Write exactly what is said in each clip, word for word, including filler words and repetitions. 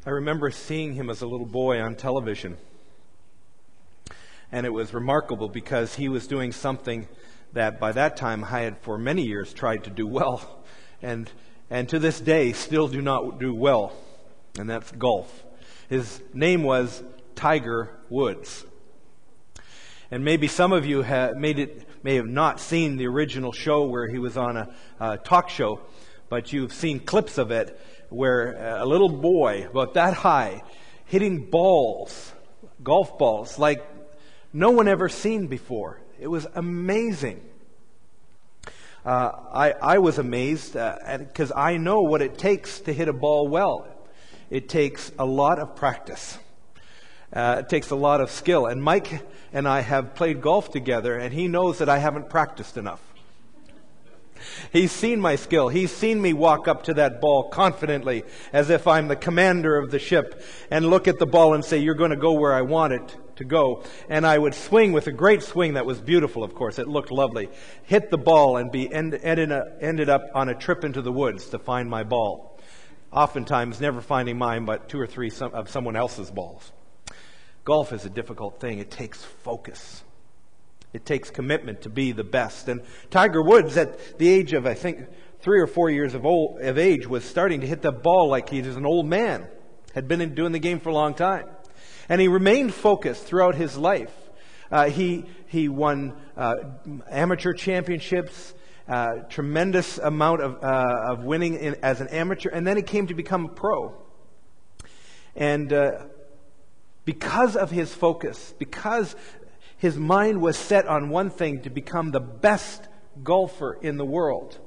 I remember seeing him as a little boy on television. And it was remarkable because he was doing something that by that time I had for many years tried to do well. And and to this day still do not do well. And that's golf. His name was Tiger Woods. And maybe some of you have made it, may have not seen the original show where he was on a, a talk show, but you've seen clips of it where a little boy about that high hitting balls, golf balls, like no one ever seen before. It was amazing. Uh, I, I was amazed because uh, I know what it takes to hit a ball well. It takes a lot of practice. Uh, it takes a lot of skill. And Mike and I have played golf together, and he knows that I haven't practiced enough. He's seen my skill. He's seen me walk up to that ball confidently, as if I'm the commander of the ship, and look at the ball and say, you're going to go where I want it to go. And I would swing with a great swing that was beautiful, of course. It looked lovely. Hit the ball and be end, ended, ended up on a trip into the woods to find my ball. Oftentimes never finding mine, but two or three some, of someone else's balls. Golf is a difficult thing. It takes focus. It takes commitment to be the best. And Tiger Woods, at the age of, I think, three or four years of, old, of age, was starting to hit the ball like he was an old man. Had been in, doing the game for a long time. And he remained focused throughout his life. Uh, he he won uh, amateur championships, uh, tremendous amount of uh, of winning in, as an amateur, and then he came to become a pro. And uh, because of his focus, because his mind was set on one thing, to become the best golfer in the world,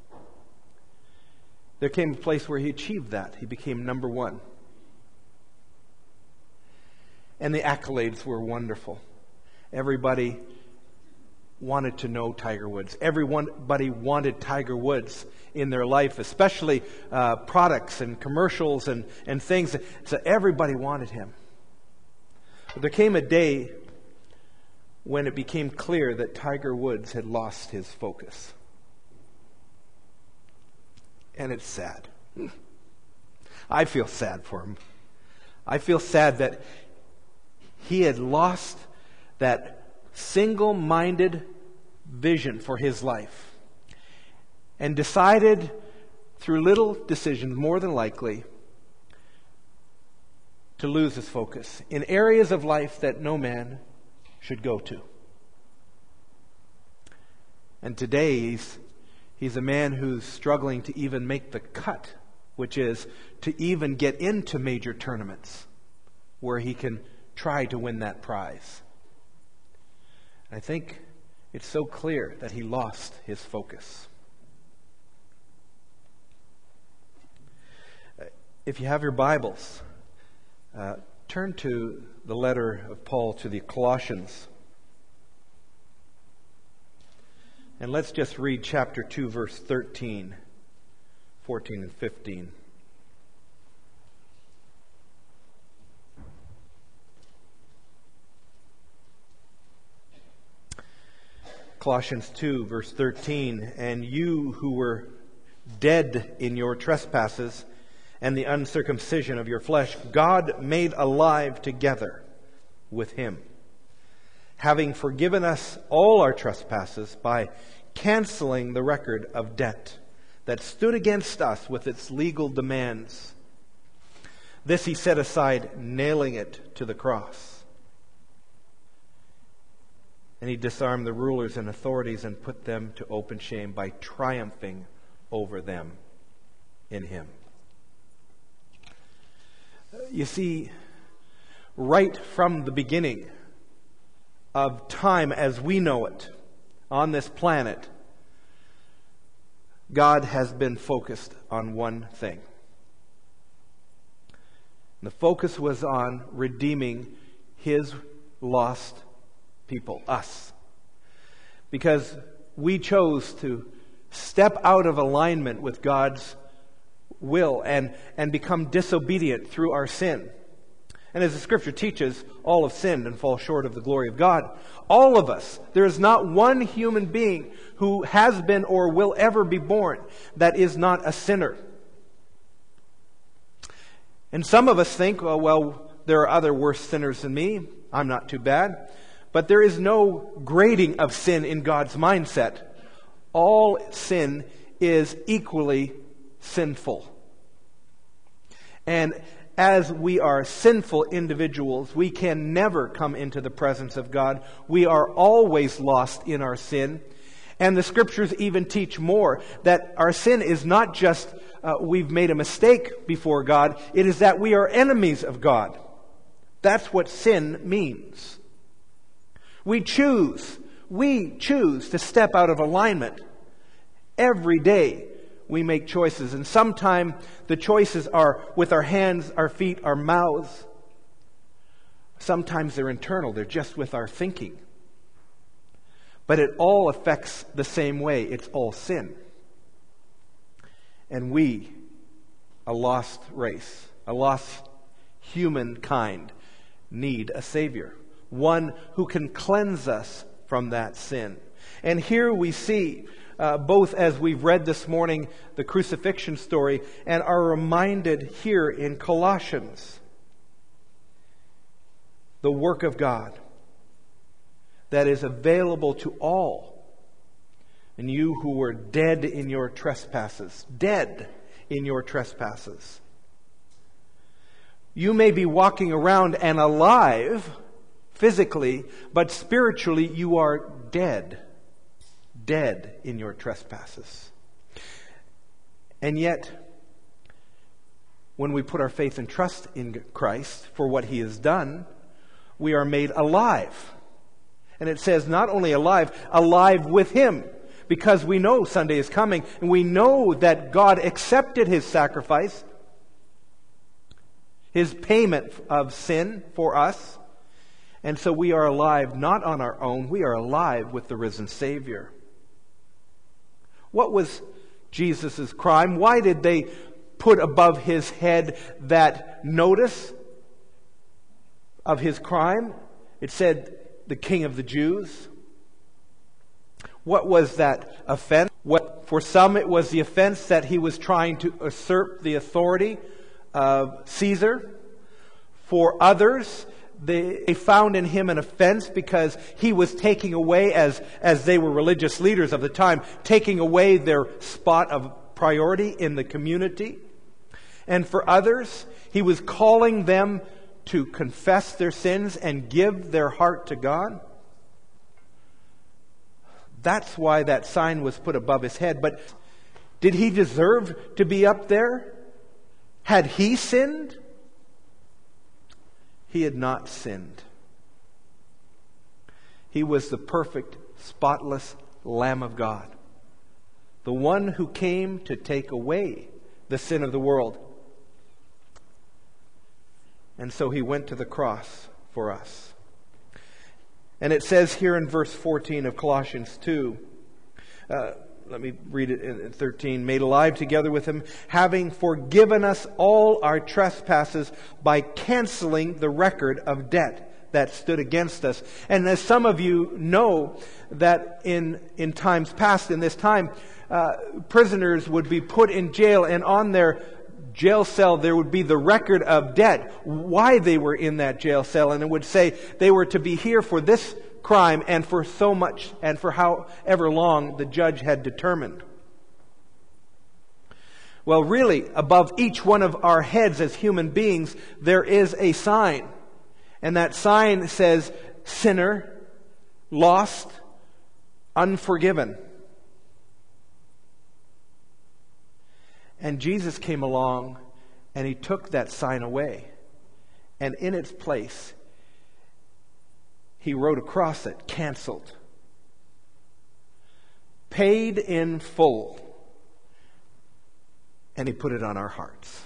there came a place where he achieved that. He became number one. And the accolades were wonderful. Everybody wanted to know Tiger Woods. Everybody wanted Tiger Woods in their life, especially uh, products and commercials and, and things. So everybody wanted him. But there came a day when it became clear that Tiger Woods had lost his focus. And it's sad. I feel sad for him. I feel sad that he had lost that single-minded vision for his life and decided through little decisions, more than likely, to lose his focus in areas of life that no man should go to. And today he's, he's a man who's struggling to even make the cut, which is to even get into major tournaments where he can try to win that prize. I think it's so clear that he lost his focus. If you have your Bibles, uh, turn to the letter of Paul to the Colossians. And let's just read chapter two, verse thirteen, fourteen, and fifteen. Colossians two, verse thirteen, and you who were dead in your trespasses and the uncircumcision of your flesh, God made alive together with him, having forgiven us all our trespasses by canceling the record of debt that stood against us with its legal demands. This he set aside, nailing it to the cross. And he disarmed the rulers and authorities and put them to open shame by triumphing over them in him. You see, right from the beginning of time as we know it on this planet, God has been focused on one thing. The focus was on redeeming his lost people, us. Because we chose to step out of alignment with God's will and, and become disobedient through our sin. And as the scripture teaches, all have sinned and fall short of the glory of God. All of us, there is not one human being who has been or will ever be born that is not a sinner. And some of us think, well, well, there are other worse sinners than me. I'm not too bad. But there is no grading of sin in God's mindset. All sin is equally sinful. And as we are sinful individuals, we can never come into the presence of God. We are always lost in our sin. And the Scriptures even teach more, that our sin is not just uh, we've made a mistake before God. It is that we are enemies of God. That's what sin means. We choose, we choose to step out of alignment. Every day we make choices, and sometimes the choices are with our hands, our feet, our mouths. Sometimes they're internal, they're just with our thinking. But it all affects the same way. It's all sin. And we, a lost race, a lost humankind, need a Savior. One who can cleanse us from that sin. And here we see, uh, both as we've read this morning, the crucifixion story, and are reminded here in Colossians, the work of God that is available to all. And you who were dead in your trespasses, dead in your trespasses. You may be walking around and alive physically, but spiritually you are dead. Dead in your trespasses. And yet, when we put our faith and trust in Christ for what He has done, we are made alive. And it says not only alive, alive with Him. Because we know Sunday is coming, and we know that God accepted His sacrifice, His payment of sin for us. And so we are alive not on our own, we are alive with the risen Savior. What was Jesus' crime? Why did they put above His head that notice of His crime? It said, the King of the Jews. What was that offense? What, for some it was the offense that He was trying to usurp the authority of Caesar. For others, they, they found in Him an offense because He was taking away, as, as they were religious leaders of the time, taking away their spot of priority in the community. And for others, He was calling them to confess their sins and give their heart to God. That's why that sign was put above His head. But did He deserve to be up there? Had He sinned? He had not sinned. He was the perfect, spotless Lamb of God. The one who came to take away the sin of the world. And so He went to the cross for us. And it says here in verse fourteen of Colossians two, uh, let me read it in thirteen, made alive together with Him, having forgiven us all our trespasses by canceling the record of debt that stood against us. And as some of you know, that in, in times past, in this time, uh, prisoners would be put in jail, and on their jail cell there would be the record of debt, why they were in that jail cell, and it would say they were to be here for this crime and for so much and for however long the judge had determined. Well, really, above each one of our heads as human beings, there is a sign. And that sign says, sinner, lost, unforgiven. And Jesus came along and He took that sign away. And in its place, He wrote across it, canceled. Paid in full. And He put it on our hearts.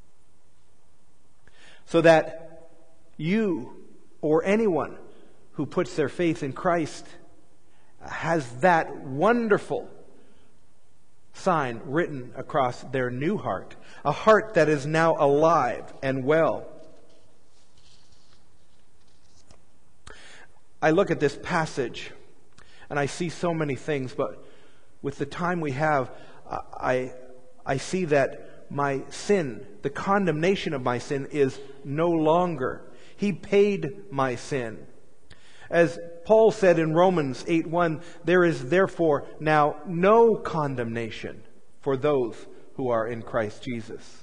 So that you or anyone who puts their faith in Christ has that wonderful sign written across their new heart. A heart that is now alive and well. I look at this passage and I see so many things, but with the time we have, I, I see that my sin, the condemnation of my sin is no longer. He paid my sin. As Paul said in Romans eight one, there is therefore now no condemnation for those who are in Christ Jesus.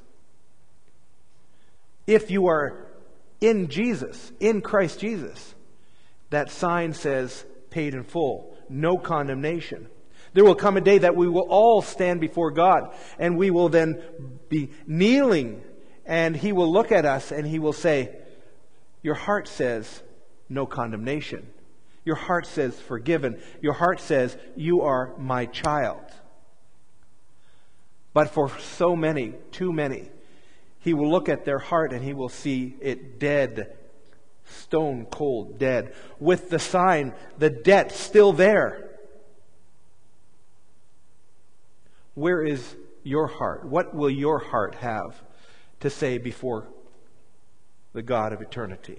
If you are in Jesus, in Christ Jesus, that sign says paid in full, no condemnation. There will come a day that we will all stand before God, and we will then be kneeling, and He will look at us and He will say, your heart says no condemnation. Your heart says forgiven. Your heart says you are my child. But for so many, too many, He will look at their heart and He will see it dead, stone cold dead, with the sign, the debt still there. Where is your heart? What will your heart have to say before the God of eternity?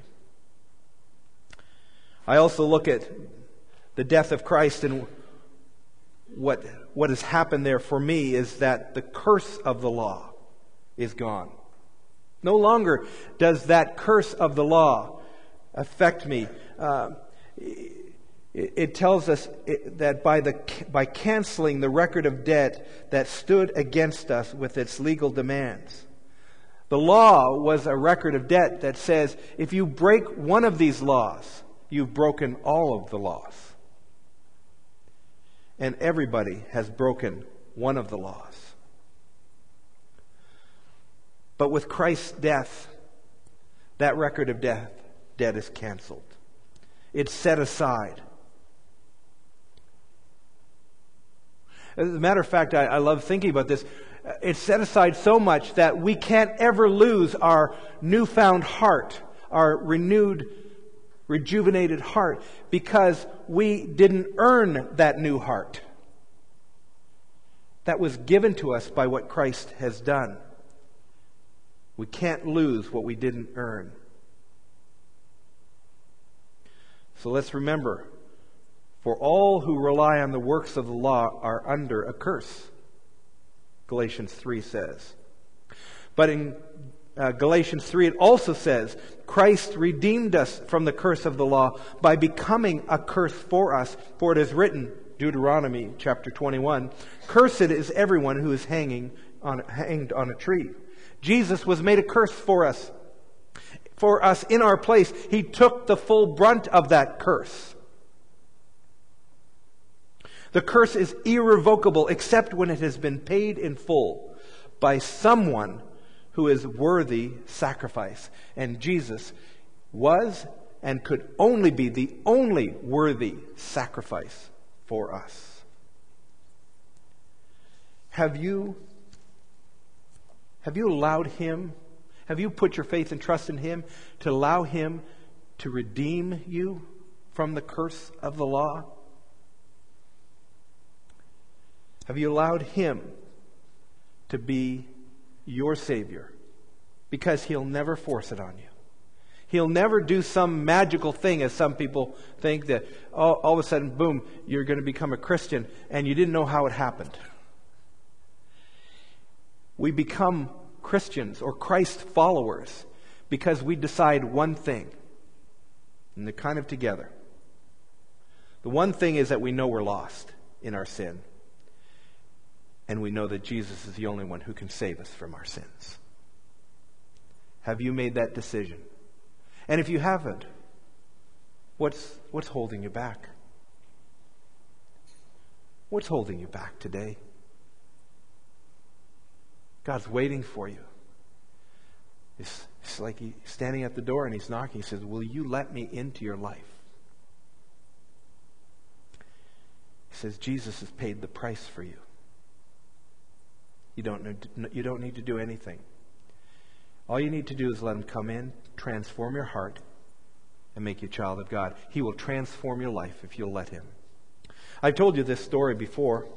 I also look at the death of Christ, and what, what has happened there for me is that the curse of the law is gone. No longer does that curse of the law affect me. Uh, it, it tells us it, that by the by canceling the record of debt that stood against us with its legal demands. The law was a record of debt that says if you break one of these laws, you've broken all of the laws. And everybody has broken one of the laws. But with Christ's death, that record of death, debt is canceled. It's set aside. As a matter of fact, I, I love thinking about this. It's set aside so much that we can't ever lose our newfound heart, our renewed, rejuvenated heart, because we didn't earn that new heart. That was given to us by what Christ has done. We can't lose what we didn't earn. So let's remember, for all who rely on the works of the law are under a curse, Galatians three says. But in uh, Galatians three it also says, Christ redeemed us from the curse of the law by becoming a curse for us. For it is written, Deuteronomy chapter twenty-one, cursed is everyone who is hanging on, hanged on a tree. Jesus was made a curse for us. For us in our place. He took the full brunt of that curse. The curse is irrevocable except when it has been paid in full by someone who is worthy sacrifice. And Jesus was and could only be the only worthy sacrifice for us. Have you, have you allowed Him, have you put your faith and trust in Him to allow Him to redeem you from the curse of the law? Have you allowed Him to be your Savior? Because He'll never force it on you. He'll never do some magical thing, as some people think, that all, all of a sudden, boom, you're going to become a Christian and you didn't know how it happened. We become Christians or Christ followers because we decide one thing. And they're kind of together. The one thing is that we know we're lost in our sin. And we know that Jesus is the only one who can save us from our sins. Have you made that decision? And if you haven't, what's, what's holding you back? What's holding you back today? God's waiting for you. It's, it's like He's standing at the door and He's knocking. He says, will you let me into your life? He says, Jesus has paid the price for you. You don't need to, you don't need to do anything. All you need to do is let Him come in, transform your heart, and make you a child of God. He will transform your life if you'll let Him. I've told you this story before,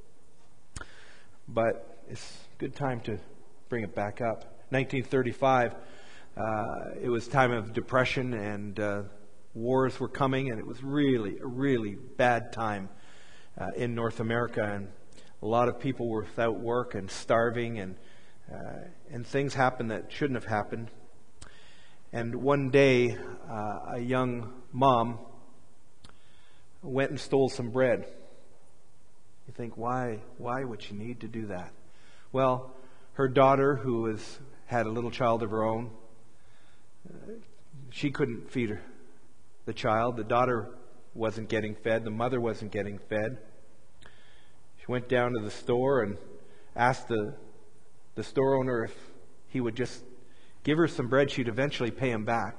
but it's a good time to bring it back up. nineteen thirty-five, uh, it was time of depression and uh, wars were coming, and it was really, a really bad time uh, in North America, and a lot of people were without work and starving, and Uh, and things happened that shouldn't have happened. And one day, uh, a young mom went and stole some bread. You think, why? Why would she need to do that? Well, her daughter, who was had a little child of her own, uh, she couldn't feed her, the child. The daughter wasn't getting fed. The mother wasn't getting fed. She went down to the store and asked the the store owner if he would just give her some bread. She'd eventually pay him back.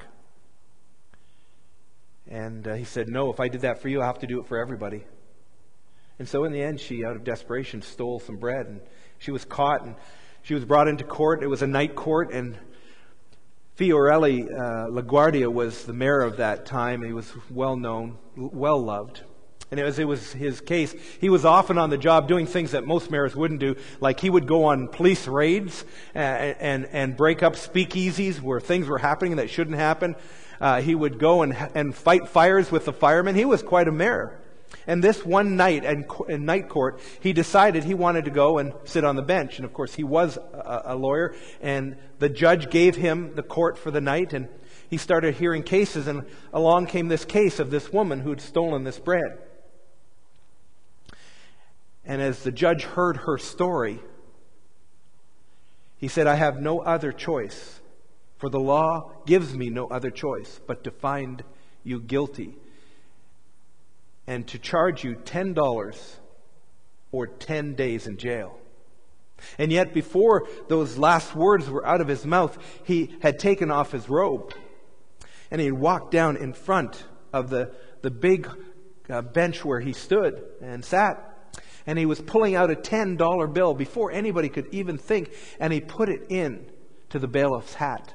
And uh, he said, no, if I did that for you, I'll have to do it for everybody. And so in the end, she, out of desperation, stole some bread. And she was caught and she was brought into court. It was a night court, and Fiorelli uh, LaGuardia was the mayor of that time. He was well known, well loved. And as it was his case, he was often on the job doing things that most mayors wouldn't do. Like he would go on police raids and and, and break up speakeasies where things were happening that shouldn't happen. Uh, he would go and and fight fires with the firemen. He was quite a mayor. And this one night in, in night court, he decided he wanted to go and sit on the bench. And of course, he was a, a lawyer. And the judge gave him the court for the night. And he started hearing cases. And along came this case of this woman who had stolen this bread. And as the judge heard her story, he said, I have no other choice, for the law gives me no other choice but to find you guilty and to charge you ten dollars or ten days in jail. And yet before those last words were out of his mouth, he had taken off his robe and he had walked down in front of the, the big uh, bench where he stood and sat. And he was pulling out a ten dollar bill before anybody could even think. And he put it in to the bailiff's hat.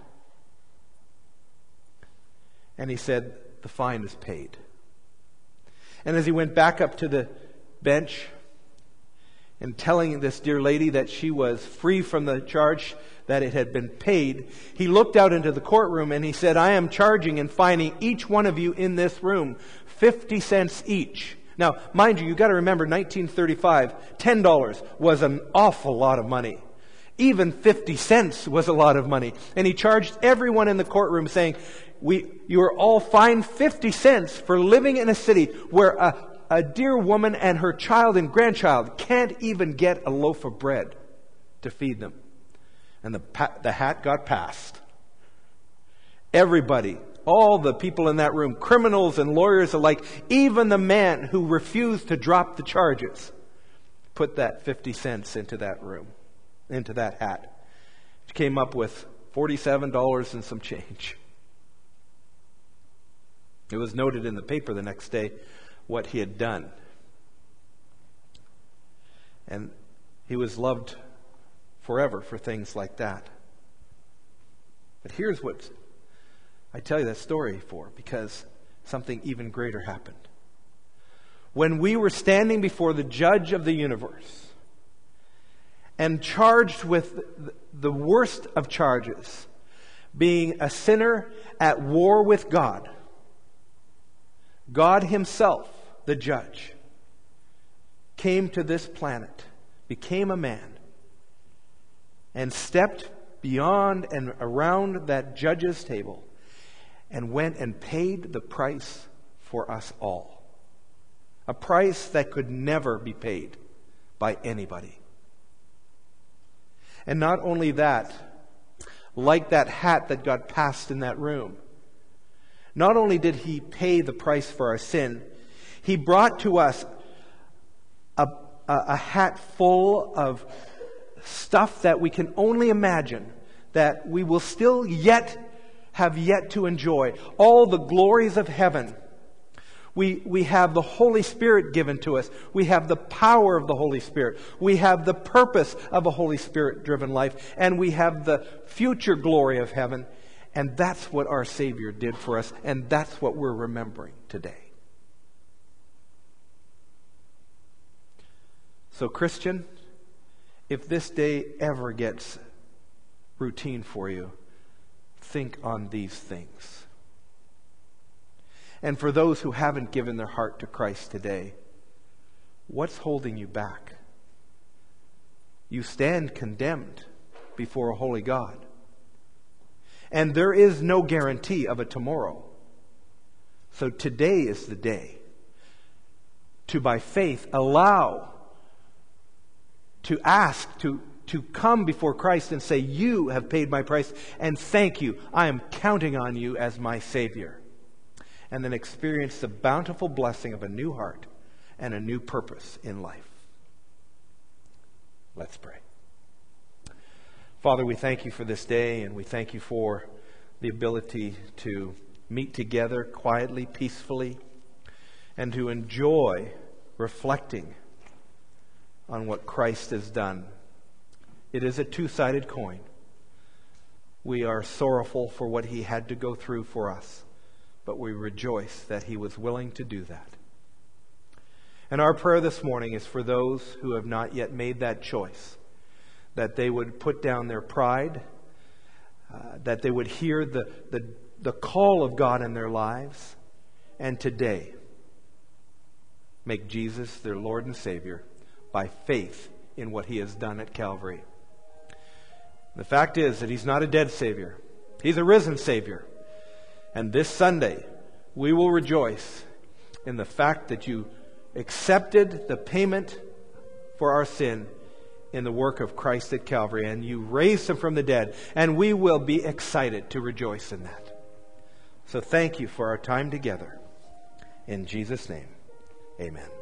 And he said, the fine is paid. And as he went back up to the bench and telling this dear lady that she was free from the charge, that it had been paid, he looked out into the courtroom and he said, I am charging and fining each one of you in this room fifty cents each. Now, mind you, you've got to remember nineteen thirty-five, ten dollars was an awful lot of money. Even fifty cents was a lot of money. And he charged everyone in the courtroom saying, "We, you are all fined fifty cents for living in a city where a, a dear woman and her child and grandchild can't even get a loaf of bread to feed them." And the, the hat got passed. Everybody, all the people in that room, criminals and lawyers alike, even the man who refused to drop the charges, put that fifty cents into that room, into that hat. Which came up with forty-seven dollars and some change. It was noted in the paper the next day what he had done. And he was loved forever for things like that. But here's what I tell you that story for, because something even greater happened. When we were standing before the judge of the universe and charged with the worst of charges, being a sinner at war with God, God himself, the judge, came to this planet, became a man, and stepped beyond and around that judge's table and went and paid the price for us all. A price that could never be paid by anybody. And not only that, like that hat that got passed in that room, not only did he pay the price for our sin, he brought to us a, a, a hat full of stuff that we can only imagine, that we will still yet have yet to enjoy. All the glories of heaven. We, we have the Holy Spirit given to us. We have the power of the Holy Spirit. We have the purpose of a Holy Spirit-driven life. And we have the future glory of heaven. And that's what our Savior did for us. And that's what we're remembering today. So, Christian, if this day ever gets routine for you, think on these things. And for those who haven't given their heart to Christ today, what's holding you back? You stand condemned before a holy God. And there is no guarantee of a tomorrow. So today is the day to, by faith, allow, to ask, to, to come before Christ and say, you have paid my price, and thank you. I am counting on you as my Savior. And then experience the bountiful blessing of a new heart and a new purpose in life. Let's pray. Father, we thank you for this day, and we thank you for the ability to meet together quietly, peacefully, and to enjoy reflecting on what Christ has done. It is a two-sided coin. We are sorrowful for what he had to go through for us, but we rejoice that he was willing to do that. And our prayer this morning is for those who have not yet made that choice, that they would put down their pride, uh, that they would hear the, the, the call of God in their lives, and today make Jesus their Lord and Savior by faith in what he has done at Calvary. The fact is that he's not a dead Savior. He's a risen Savior. And this Sunday, we will rejoice in the fact that you accepted the payment for our sin in the work of Christ at Calvary, and you raised him from the dead, and we will be excited to rejoice in that. So thank you for our time together. In Jesus' name, amen.